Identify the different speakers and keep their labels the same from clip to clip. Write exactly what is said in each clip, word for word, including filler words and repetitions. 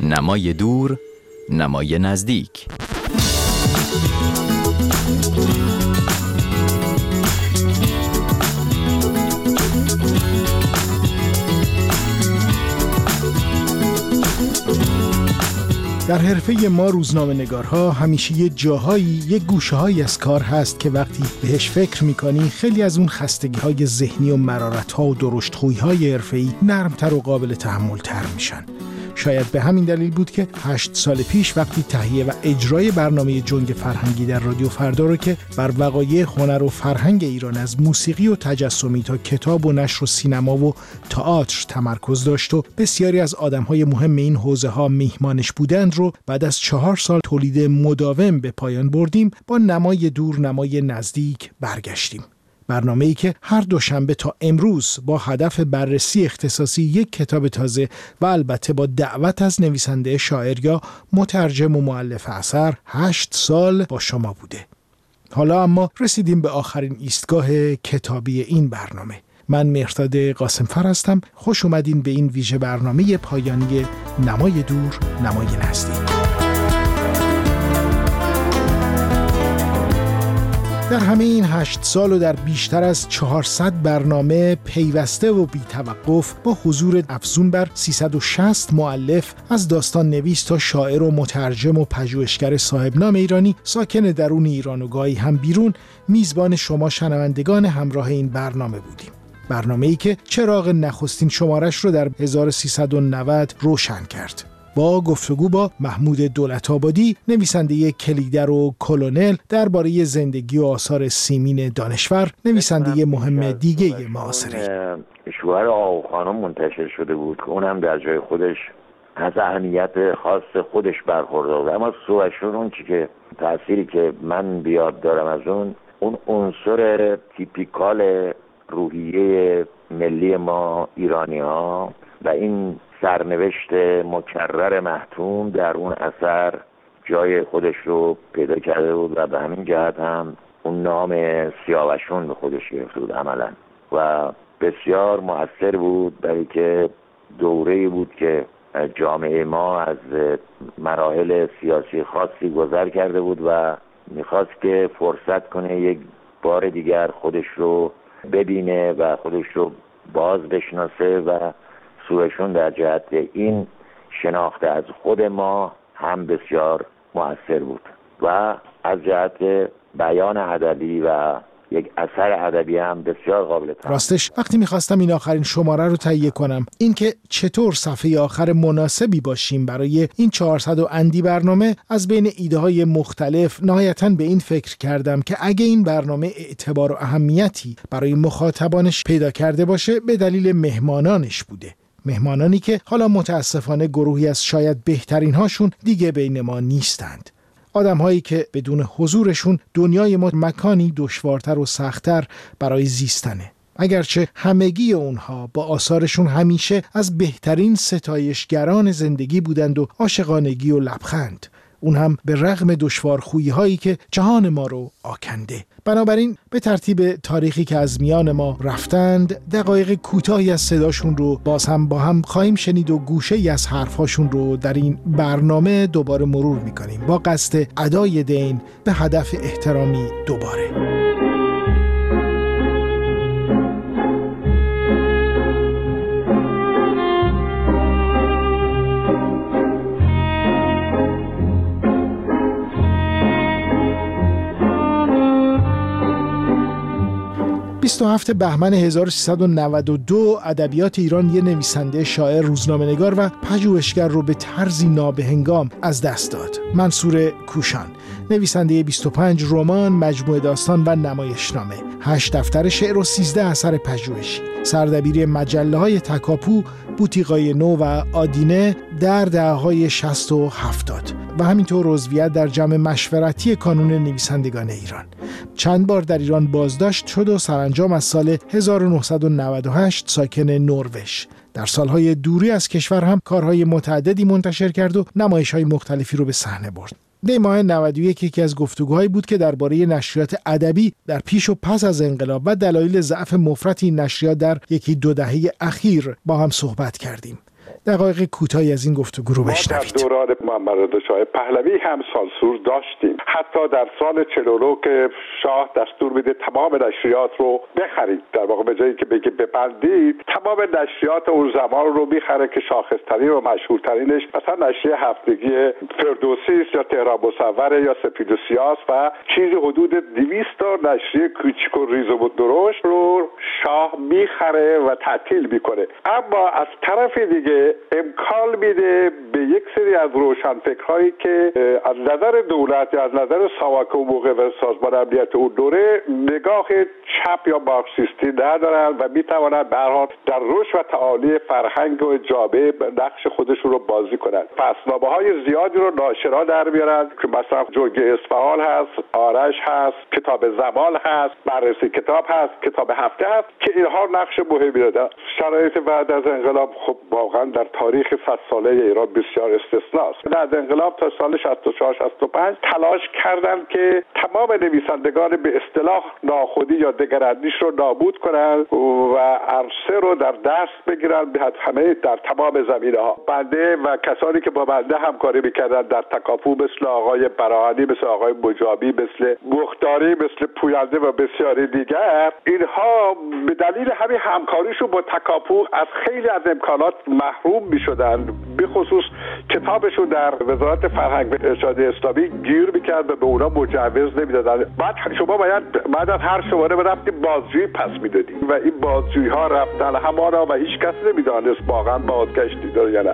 Speaker 1: نمای دور، نمای نزدیک.
Speaker 2: در حرفه ما روزنامه‌نگارها همیشه یه جاهایی، یه گوشه‌هایی از کار هست که وقتی بهش فکر می‌کنی خیلی از اون خستگی‌های ذهنی و مرارت‌ها و درشت‌خویی‌های حرفه‌ای نرم‌تر و قابل تحمل‌تر میشن. شاید به همین دلیل بود که هشت سال پیش وقتی تهیه و اجرای برنامه جنگ فرهنگی در رادیو فردا رو که بر وقایع هنر و فرهنگ ایران از موسیقی و تجسمی تا کتاب و نشر و سینما و تئاتر تمرکز داشت و بسیاری از آدم‌های مهم این حوزه‌ها میهمانش بودند رو بعد از چهار سال تولید مداوم به پایان بردیم، با نمای دور نمای نزدیک برگشتیم. برنامه‌ای که هر دوشنبه تا امروز با هدف بررسی اختصاصی یک کتاب تازه و البته با دعوت از نویسنده، شاعر یا مترجم و مؤلف اثر هشت سال با شما بوده. حالا اما رسیدیم به آخرین ایستگاه کتابی این برنامه. من مهرداد قاسمفر هستم. خوش اومدین به این ویژه برنامه پایانی نمای دور نمای نزدیک. در همه این هشت سال و در بیشتر از چهارصد برنامه پیوسته و بی توقف با حضور افزون بر سیصد و شصت مؤلف از داستان نویس تا شاعر و مترجم و پژوهشگر صاحب نام ایرانی ساکن درون ایران و گاهی هم بیرون، میزبان شما شنوندگان همراه این برنامه بودیم. برنامه‌ای که چراغ نخستین شمارش رو در هزار و سیصد و نود روشن کرد. با گفتگو با محمود دولت‌آبادی، نویسنده کلیدر و کلونل، درباره زندگی و آثار سیمین دانشور، نویسنده مهم دیگه معاصره.
Speaker 3: شوهر آقا خانم منتشر شده بود که اونم در جای خودش از اهمیت خاص خودش برخوردار بود، اما سوشون اون چی که تأثیری که من بیاد دارم از اون اون عنصر تیپیکال روحیه ملی ما ایرانی ها و این سرنوشت مکرر محتوم در اون اثر جای خودش رو پیدا کرده بود و به همین جهت هم اون نام سیاوشون به خودش گرفته بود عملا و بسیار مؤثر بود، برای که دوره‌ای بود که جامعه ما از مراحل سیاسی خاصی گذر کرده بود و میخواست که فرصت کنه یک بار دیگر خودش رو ببینه و خودش رو باز بشناسه و سوشون در جهت این شناخته از خود ما هم بسیار مؤثر بود و از جهت بیان ادبی و یک اثر ادبی هم بسیار قابل توجه.
Speaker 2: راستش وقتی میخواستم این آخرین شماره رو تهیه کنم، اینکه چطور صفحه آخر مناسبی باشیم برای این چهارصد و اندی برنامه، از بین ایده های مختلف نهایتاً به این فکر کردم که اگه این برنامه اعتبار و اهمیتی برای مخاطبانش پیدا کرده باشه به دلیل مهمانانش بوده. مهمانانی که حالا متاسفانه گروهی از شاید بهترین هاشون دیگه بین ما نیستند. آدم هایی که بدون حضورشون دنیای ما مکانی دشوارتر و سختتر برای زیستنه. اگرچه همگی اونها با آثارشون همیشه از بهترین ستایشگران زندگی بودند و عاشقانگی و لبخند، اون هم به رغم دشوارخویی هایی که جهان ما رو آکنده. بنابراین به ترتیب تاریخی که از میان ما رفتند، دقایق کوتاهی از صداشون رو باز هم با هم خواهیم شنید و گوشه‌ای از حرفاشون رو در این برنامه دوباره مرور میکنیم با قصد ادای دین به هدف احترامی دوباره. بیست و هفتم بهمن هزار و سیصد و نود و دو ادبیات ایران یه نویسنده، شاعر، روزنامه‌نگار و پژوهشگر رو به طرزی نابهنگام از دست داد. منصور کوشان، نویسنده بیست و پنج رمان، مجموعه داستان و نمایشنامه، هشت دفتر شعر و سیزده اثر پژوهشی، سردبیر مجله‌های تکاپو، بوتیقای نو و آدینه در دهه‌های شصت و هفتاد و همینطور عضویت در جمع مشورتی کانون نویسندگان ایران. چند بار در ایران بازداشت شد و سرانجام از سال هزار و نهصد و نود و هشت ساکن نروژ. در سالهای دوری از کشور هم کارهای متعددی منتشر کرد و نمایش‌های مختلفی رو به صحنه برد. دی ماه نود و یک یکی از گفتگوهایی بود که درباره نشریات ادبی در پیش و پس از انقلاب و دلایل ضعف مفرط این نشریات در یکی دو دهه اخیر با هم صحبت کردیم. دقایق کوتاهی از این گفتگو رو بشنوید.
Speaker 4: در دوران محمد رضا شاه پهلوی هم سانسور داشتیم. حتی در سال چهل و نه که شاه دستور میده تمام نشریات رو بخرید، در واقع به جایی که بگه ببندید، تمام نشریات اون زمان رو میخره که شاخصترین و مشهورترینش مثلا نشریه هفتگی فردوسی است یا تهران مصور یا سپید و سیاه و چیزی حدود دویست تا نشریه کوچیک و ریز و درشت رو شاه میخره و تعطیل میکنه. اما از طرف دیگه امکان میده به یک سری از روشنفکرهایی که از نظر دولت یا از نظر ساواک و موقع و سازمان امنیت اون دوره نگاه چپ یا مارکسیستی ندارن و میتوانند به هر حال در رشد و تعالی فرهنگ و جامعه نقش خودشون رو بازی کنند. پسنامه‌های زیادی رو ناشرا در میارن که مثلا جنگ اصفهان هست، آرش هست، کتاب زمان هست، بررسی کتاب هست، کتاب هفته هست که اینها نقش مهمی دارن. شرایط بعد از انقلاب خب واقعا در تاریخ صد ساله ایران بسیار استثناست. بعد از انقلاب تا سال شصت و چهار شصت و پنج تلاش کردند که تمام نویسندگان به اصطلاح ناخودی یا دگراندیش رو نابود کنند و عرصه رو در دست بگیرن به همه در تمام زمینه‌ها. بنده و کسانی که با بنده همکاری می‌کردن در تکاپو مثل آقای براهنی، مثل آقای مجابی، مثل مختاری، مثل پوینده و بسیاری دیگر، اینها به دلیل همین همکاریشون با تکاپو از خیلی از امکانات محروم می‌شدند. به خصوص کتابشون در وزارت فرهنگ و ارشاد اسلامی گیر می‌کرد و به اونا مجوز نمی‌دادن. بعد شما باید بعد از هر شماره برفتیم بازجویی پس می‌دادیم و این بازجویی‌ها رفتن همانا و هیچ کس نمی‌دانست واقعا بازگشتی داره یا نه.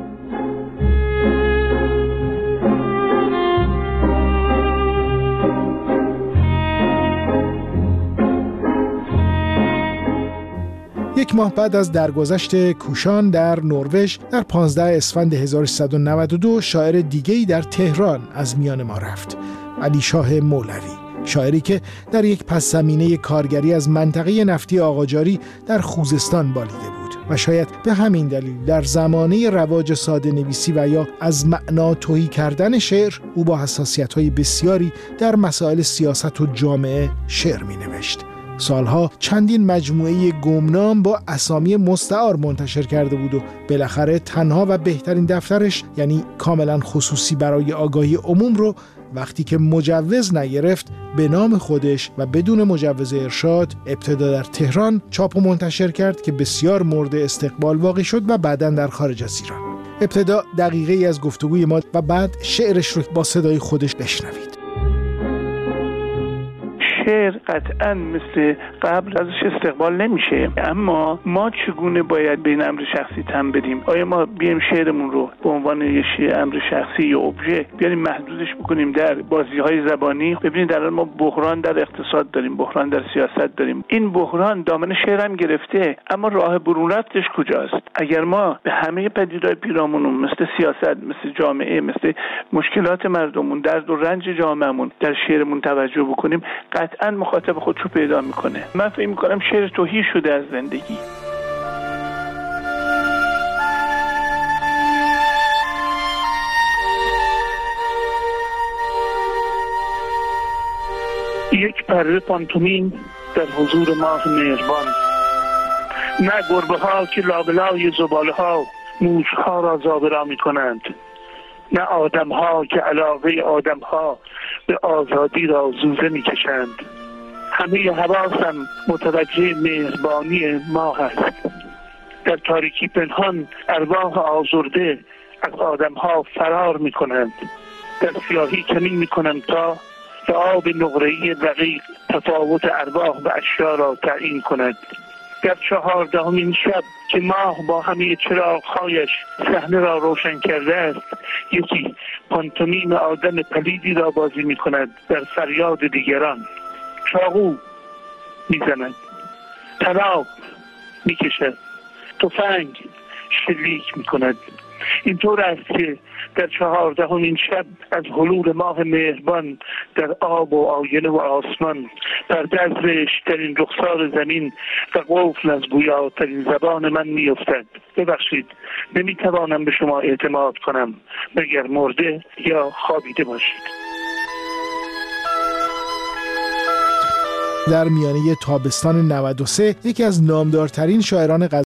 Speaker 2: یک ماه بعد از درگذشت کوشان در نروژ در پانزدهم اسفند هزار و سیصد و نود و دو شاعر دیگه‌ای در تهران از میان ما رفت، علی شاه مولوی، شاعری که در یک پس زمینه کارگری از منطقه نفتی آقاجاری در خوزستان بالیده بود و شاید به همین دلیل در زمانه رواج ساده نویسی و یا از معنا تهی کردن شعر او با حساسیت‌های بسیاری در مسائل سیاست و جامعه شعر می‌نوشت. سالها چندین مجموعه گمنام با اسامی مستعار منتشر کرده بود و بالاخره تنها و بهترین دفترش، یعنی کاملا خصوصی برای آگاهی عموم، رو وقتی که مجوز نگرفت به نام خودش و بدون مجوز ارشاد ابتدا در تهران چاپ و منتشر کرد که بسیار مورد استقبال واقع شد و بعداً در خارج از ایران. ابتدا دقیقه ای از گفتگوی ما و بعد شعرش رو با صدای خودش بشنوید.
Speaker 5: شعر قطعا مثل قبل ازش استقبال نمیشه، اما ما چگونه باید به این امر شخصی تن بدیم؟ آیا ما بیایم شعرمون رو به عنوان یه امر شخصی یا ابژه بیاریم محدودش بکنیم در بازی‌های زبانی؟ ببینید الان ما بحران در اقتصاد داریم، بحران در سیاست داریم. این بحران دامن شعرم گرفته، اما راه برون رفتش کجاست؟ اگر ما به همه پدیده‌های پیرامونمون مثل سیاست، مثل جامعه، مثل مشکلات مردمون، درد و رنج جامعهمون در شعرمون توجه بکنیم، قطعاً مخاطب خودشو پیدا میکنه. من فکر میکنم شعر تهی شده از زندگی. یک پرده پانتومین در حضور ماه مهربان، نه گربه ها که لابلای زباله ها موش ها را زابرا می کنند، نه آدم ها که علاقه آدم ها به آزادی را زوزه می کشند. همه حواسم متوجه مهربانی ما هست. در تاریکی پنهان ارواح آزرده از آدم ها فرار می کنند. در سیاهی کمین می کنند تا به آب نقره‌ای دقیق تفاوت ارواح و اشیا را تعیین کند. در چهاردهمین شب که ماه با همه چراغ‌هایش صحنه را روشن کرده است، یکی پانتومیم آدم پلیدی را بازی می کند در فریاد دیگران. چاقو میزند، طناب میکشد، تفنگ شلیک میکند. اینطور است که در چهاردهمین شب از حلول ماه مهربان در آب و آینه و آسمان، پرده از رشت‌ترین رخسار زمین و قفل از گویاترین زبان من میافتد. ببخشید، نمیتوانم به شما اعتماد کنم مگر مرده یا خوابیده باشید.
Speaker 2: در میانه تابستان نود و سه یکی از نامدارترین شاعران